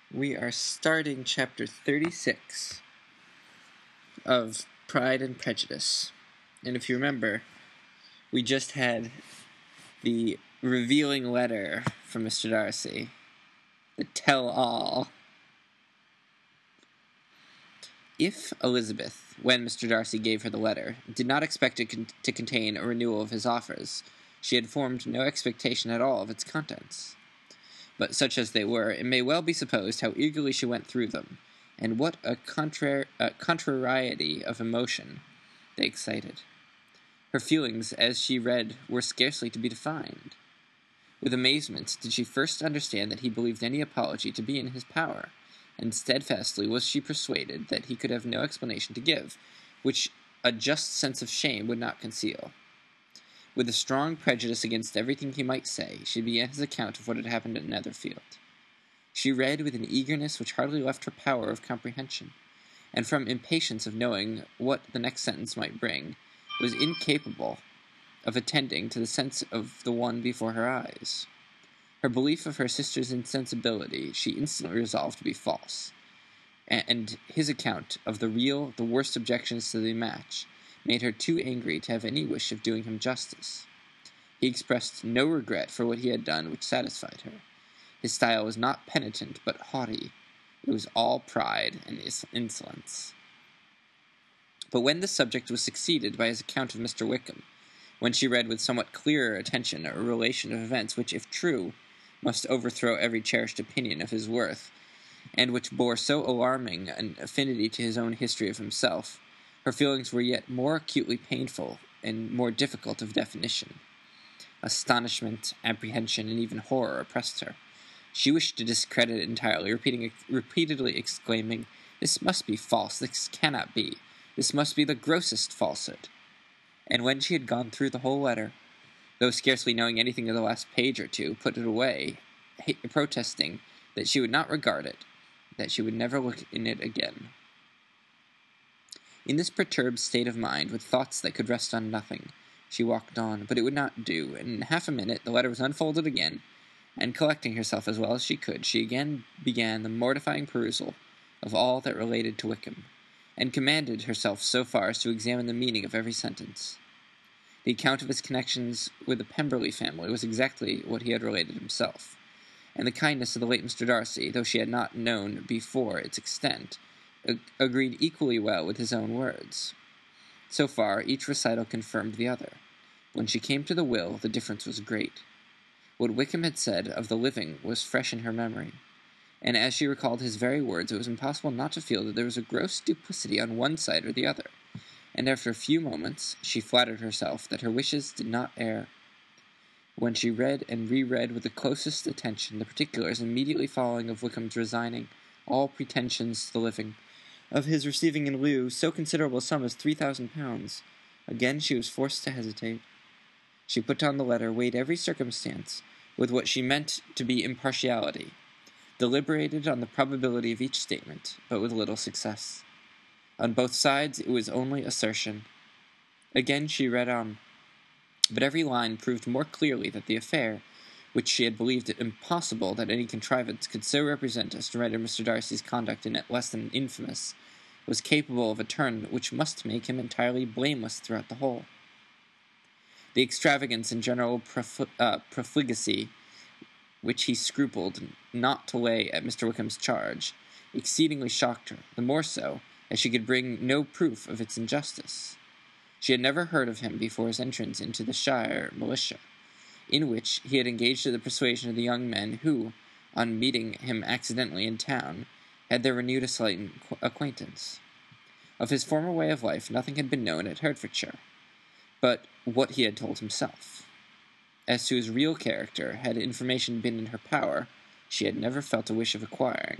We are starting chapter 36 of Pride and Prejudice. And if you remember, we just had the revealing letter from Mr. Darcy, the tell-all. If Elizabeth, when Mr. Darcy gave her the letter, did not expect it to contain a renewal of his offers, she had formed no expectation at all of its contents. But such as they were, it may well be supposed how eagerly she went through them, and what a contrariety of emotion they excited. Her feelings, as she read, were scarcely to be defined. With amazement did she first understand that he believed any apology to be in his power, and steadfastly was she persuaded that he could have no explanation to give, which a just sense of shame would not conceal. With a strong prejudice against everything he might say, she began his account of what had happened at Netherfield. She read with an eagerness which hardly left her power of comprehension, and from impatience of knowing what the next sentence might bring, was incapable of attending to the sense of the one before her eyes. Her belief of her sister's insensibility she instantly resolved to be false, and his account of the worst objections to the match, made her too angry to have any wish of doing him justice. He expressed no regret for what he had done which satisfied her. His style was not penitent but haughty. It was all pride and insolence. But when the subject was succeeded by his account of Mr. Wickham, when she read with somewhat clearer attention a relation of events which, if true, must overthrow every cherished opinion of his worth, and which bore so alarming an affinity to his own history of himself, her feelings were yet more acutely painful and more difficult of definition. Astonishment, apprehension, and even horror oppressed her. She wished to discredit it entirely, repeatedly exclaiming, "This must be false, this cannot be, this must be the grossest falsehood." And when she had gone through the whole letter, though scarcely knowing anything of the last page or two, put it away, protesting that she would not regard it, that she would never look in it again. In this perturbed state of mind, with thoughts that could rest on nothing, she walked on, but it would not do, and in half a minute the letter was unfolded again, and collecting herself as well as she could, she again began the mortifying perusal of all that related to Wickham, and commanded herself so far as to examine the meaning of every sentence. The account of his connections with the Pemberley family was exactly what he had related himself, and the kindness of the late Mr. Darcy, though she had not known before its extent, agreed equally well with his own words. So far, each recital confirmed the other. When she came to the will, the difference was great. What Wickham had said of the living was fresh in her memory, and as she recalled his very words, it was impossible not to feel that there was a gross duplicity on one side or the other, and after a few moments she flattered herself that her wishes did not err. When she read and reread with the closest attention the particulars immediately following of Wickham's resigning all pretensions to the living, of his receiving in lieu so considerable a sum as £3,000, again she was forced to hesitate. She put down the letter, weighed every circumstance with what she meant to be impartiality, deliberated on the probability of each statement, but with little success. On both sides it was only assertion. Again she read on, but every line proved more clearly that the affair, which she had believed it impossible that any contrivance could so represent as to render Mr. Darcy's conduct in it less than infamous, was capable of a turn which must make him entirely blameless throughout the whole. The extravagance and general profligacy which he scrupled not to lay at Mr. Wickham's charge exceedingly shocked her, the more so as she could bring no proof of its injustice. She had never heard of him before his entrance into the shire militia, in which he had engaged in the persuasion of the young men who, on meeting him accidentally in town, had there renewed a slight acquaintance. Of his former way of life nothing had been known at Hertfordshire, but what he had told himself. As to his real character, had information been in her power, she had never felt a wish of acquiring.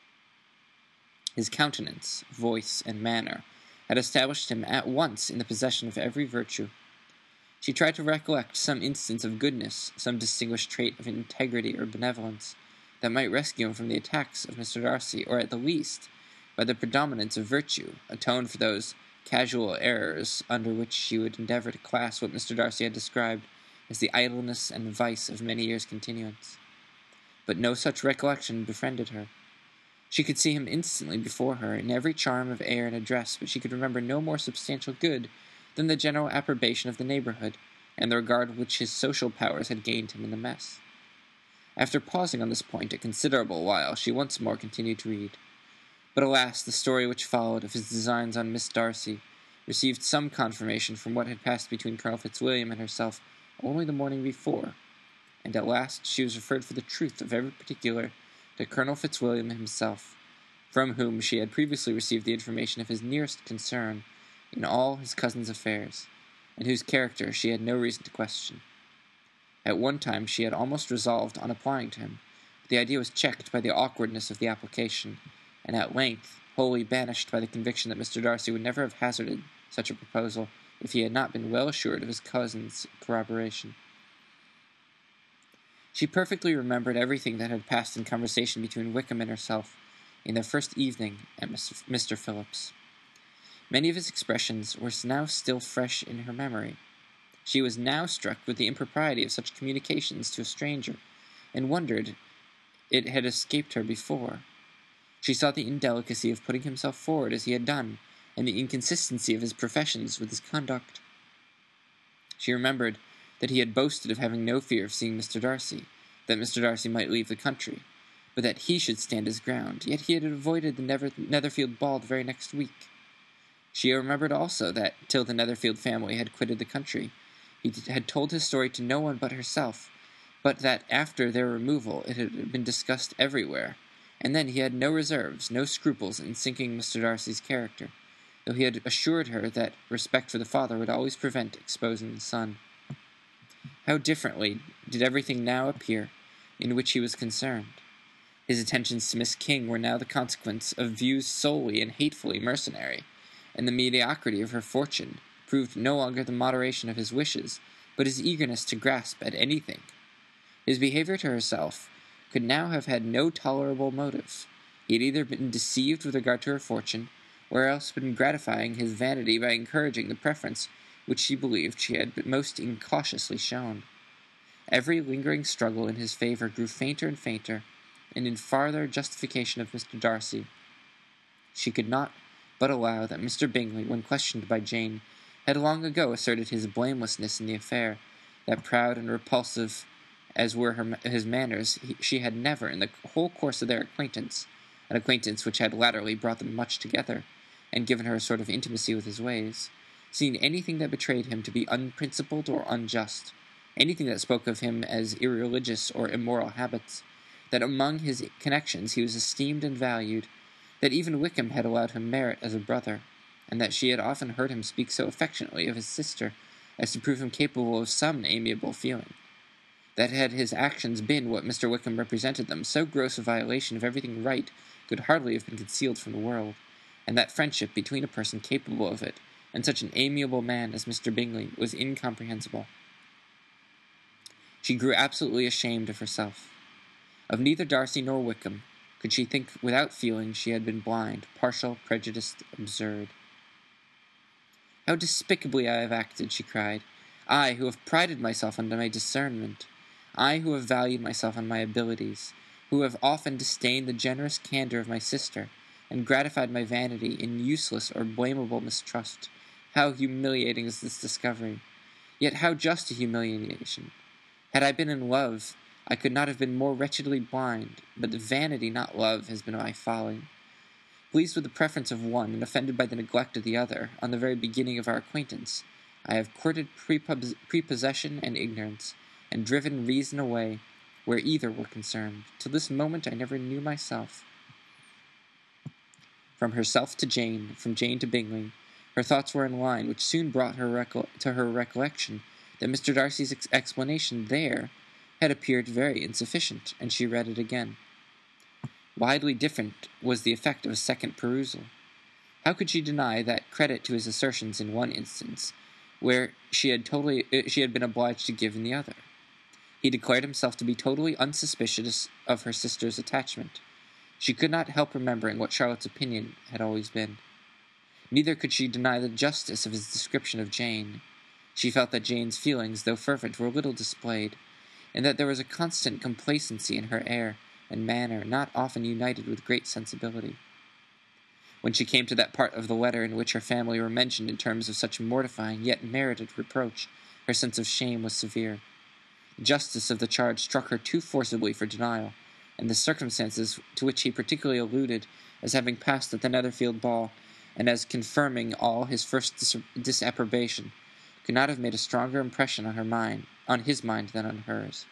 His countenance, voice, and manner had established him at once in the possession of every virtue. She tried to recollect some instance of goodness, some distinguished trait of integrity or benevolence, that might rescue him from the attacks of Mr. Darcy, or at the least, by the predominance of virtue, atone for those casual errors under which she would endeavor to class what Mr. Darcy had described as the idleness and vice of many years' continuance. But no such recollection befriended her. She could see him instantly before her, in every charm of air and address, but she could remember no more substantial good than the general approbation of the neighborhood, and the regard which his social powers had gained him in the mess. After pausing on this point a considerable while, she once more continued to read. But alas, the story which followed of his designs on Miss Darcy received some confirmation from what had passed between Colonel Fitzwilliam and herself only the morning before, and at last she was referred for the truth of every particular to Colonel Fitzwilliam himself, from whom she had previously received the information of his nearest concern in all his cousin's affairs, and whose character she had no reason to question. At one time she had almost resolved on applying to him, but the idea was checked by the awkwardness of the application, and at length wholly banished by the conviction that Mr. Darcy would never have hazarded such a proposal if he had not been well assured of his cousin's corroboration. She perfectly remembered everything that had passed in conversation between Wickham and herself in their first evening at Mr. Phillips. Many of his expressions were now still fresh in her memory. She was now struck with the impropriety of such communications to a stranger, and wondered it had escaped her before. She saw the indelicacy of putting himself forward as he had done, and the inconsistency of his professions with his conduct. She remembered that he had boasted of having no fear of seeing Mr. Darcy, that Mr. Darcy might leave the country, but that he should stand his ground, yet he had avoided the Netherfield ball the very next week. She remembered also that, till the Netherfield family had quitted the country, he had told his story to no one but herself, but that after their removal it had been discussed everywhere, and then he had no reserves, no scruples in sinking Mr. Darcy's character, though he had assured her that respect for the father would always prevent exposing the son. How differently did everything now appear in which he was concerned. His attentions to Miss King were now the consequence of views solely and hatefully mercenary, and the mediocrity of her fortune proved no longer the moderation of his wishes, but his eagerness to grasp at anything. His behavior to herself could now have had no tolerable motive. He had either been deceived with regard to her fortune, or else been gratifying his vanity by encouraging the preference which she believed she had most incautiously shown. Every lingering struggle in his favor grew fainter and fainter, and in farther justification of Mr. Darcy, she could not but allow that Mr. Bingley, when questioned by Jane, had long ago asserted his blamelessness in the affair, that proud and repulsive as were his manners, she had never, in the whole course of their acquaintance, an acquaintance which had latterly brought them much together, and given her a sort of intimacy with his ways, seen anything that betrayed him to be unprincipled or unjust, anything that spoke of him as irreligious or immoral habits, that among his connections he was esteemed and valued, that even Wickham had allowed him merit as a brother, and that she had often heard him speak so affectionately of his sister as to prove him capable of some amiable feeling, that had his actions been what Mr. Wickham represented them, so gross a violation of everything right could hardly have been concealed from the world, and that friendship between a person capable of it and such an amiable man as Mr. Bingley was incomprehensible. She grew absolutely ashamed of herself. Of neither Darcy nor Wickham could she think without feeling she had been blind, partial, prejudiced, absurd. "How despicably I have acted," she cried, "I, who have prided myself on my discernment, I, who have valued myself on my abilities, who have often disdained the generous candor of my sister, and gratified my vanity in useless or blamable mistrust. How humiliating is this discovery! Yet how just a humiliation! Had I been in love, I could not have been more wretchedly blind, but vanity, not love, has been my folly. Pleased with the preference of one, and offended by the neglect of the other, on the very beginning of our acquaintance, I have courted prepossession and ignorance, and driven reason away where either were concerned. Till this moment I never knew myself." From herself to Jane, from Jane to Bingley, her thoughts were in line, which soon brought to her recollection that Mr. Darcy's explanation there had appeared very insufficient, and she read it again. Widely different was the effect of a second perusal. How could she deny that credit to his assertions in one instance, where she had been obliged to give in the other? He declared himself to be totally unsuspicious of her sister's attachment. She could not help remembering what Charlotte's opinion had always been. Neither could she deny the justice of his description of Jane. She felt that Jane's feelings, though fervent, were little displayed, and that there was a constant complacency in her air, and manner not often united with great sensibility. When she came to that part of the letter in which her family were mentioned in terms of such mortifying yet merited reproach, her sense of shame was severe. The justice of the charge struck her too forcibly for denial, and the circumstances to which he particularly alluded as having passed at the Netherfield ball, and as confirming all his first disapprobation, could not have made a stronger impression on his mind than on hers.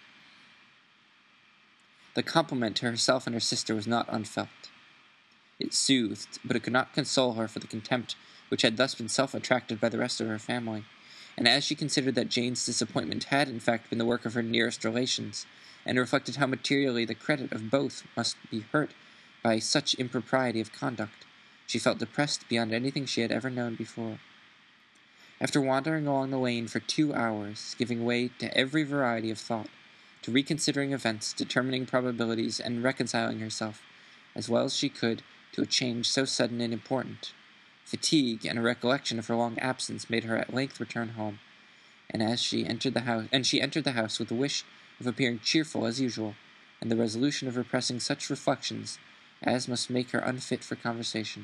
The compliment to herself and her sister was not unfelt. It soothed, but it could not console her for the contempt which had thus been self-attracted by the rest of her family, and as she considered that Jane's disappointment had in fact been the work of her nearest relations, and reflected how materially the credit of both must be hurt by such impropriety of conduct, she felt depressed beyond anything she had ever known before. After wandering along the lane for 2 hours, giving way to every variety of thought, to reconsidering events, determining probabilities, and reconciling herself, as well as she could, to a change so sudden and important, fatigue and a recollection of her long absence made her at length return home, and she entered the house with the wish of appearing cheerful as usual, and the resolution of repressing such reflections as must make her unfit for conversation.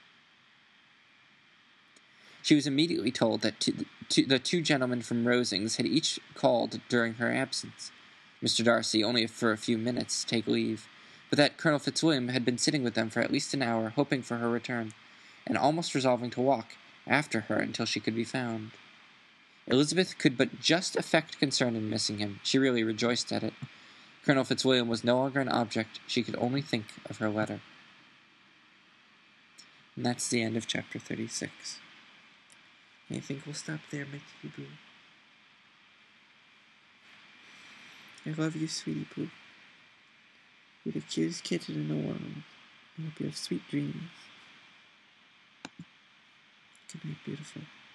She was immediately told that the 2 gentlemen from Rosings had each called during her absence, Mr. Darcy only for a few minutes to take leave, but that Colonel Fitzwilliam had been sitting with them for at least an hour, hoping for her return, and almost resolving to walk after her until she could be found. Elizabeth could but just affect concern in missing him. She really rejoiced at it. Colonel Fitzwilliam was no longer an object. She could only think of her letter. And that's the end of chapter 36. I think we'll stop there, my kitty boo. I love you, sweetie poo. You're the cutest kitten in the world. I hope you have sweet dreams. Good night, beautiful.